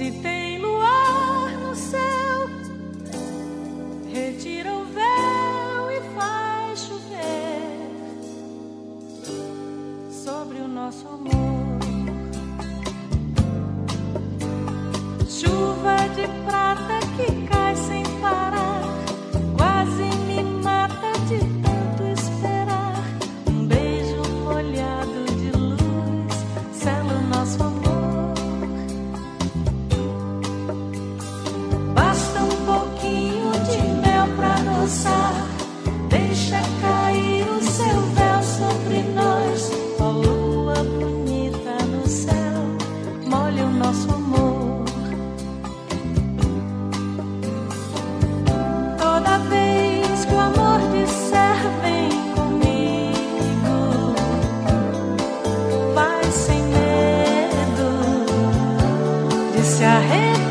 Se tem luar no céu, retira o véu e faz chover sobre o nosso amor. Chuva de prata que cai sem parar, quase me mata de tanto esperar. Um beijo molhado de luz sela o nosso amor. Basta um pouquinho de mel pra adoçar, deixa cair o seu véu sobre nós. Ó lua bonita no céu, molha o nosso amor. Toda vez que o amor disser vem comigo, vai sem medo de se arrepender.